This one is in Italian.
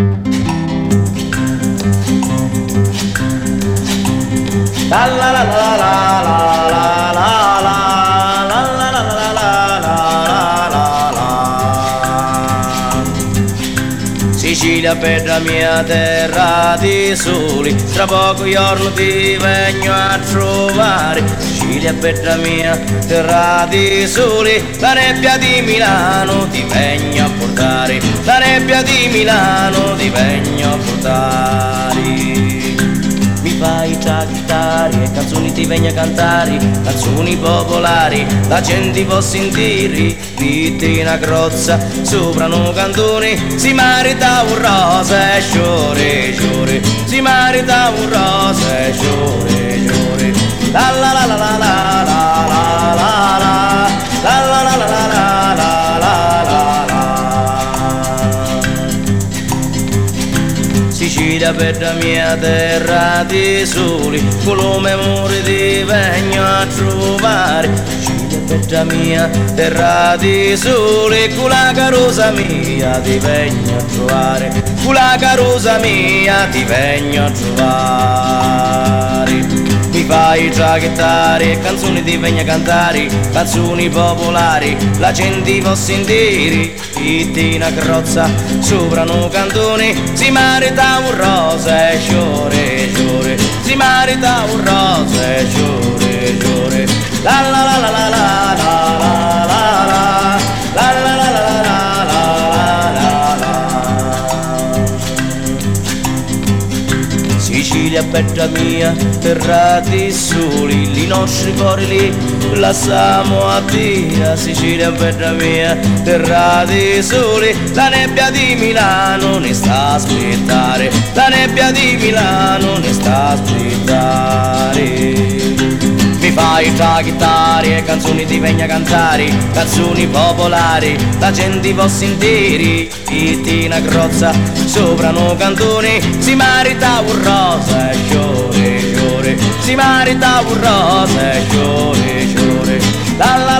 La la la la la la la la la la la la la la la la. Sicilia, bella mia terra di soli, tra poco giorno ti vengo a trovare. Sicilia, bella mia terra di soli, la nebbia di Milano ti vengo a portare. La nebbia di Milano ti vengo a portare. Mi fai cantare, canzoni ti vengo a cantare, canzoni popolari, la gente può sentire, ritti una crozza, sopra un cantone, si merita un rosa e sciore, sciore, si merita un rosa e sciore, sciore, la la la la la la la la la la la la la la la la la. Sicilia, bella mia terra di soli, con lo memoria ti vengo a trovare. Sicilia, bella mia terra di soli, con la carosa mia ti vengo a trovare. Con la carosa mia ti vengo a trovare. Mi fai traghettare, canzoni ti vengo a cantare, canzoni popolari, la gente può sentire, ritti una crozza, sopra un cantone, si merita un rosa e sciore, sciore, si merita un rosa e sciore, sciore, la la la la la la la la la la la la la la la Sicilia, bella mia, terra di soli, i nostri cuori lì lasciamo a Dio. Sicilia, bella mia, terra di soli, la nebbia di Milano ne sta a aspettare, la nebbia di Milano ne sta a aspettare. Mi fai traghettare, canzoni ti vengo a cantare, canzoni popolari, la gente può sentire, ritti una crozza, sopra un cantone, si merita un rosa e sciore, sciore, si merita un rosa e sciore, sciore, la la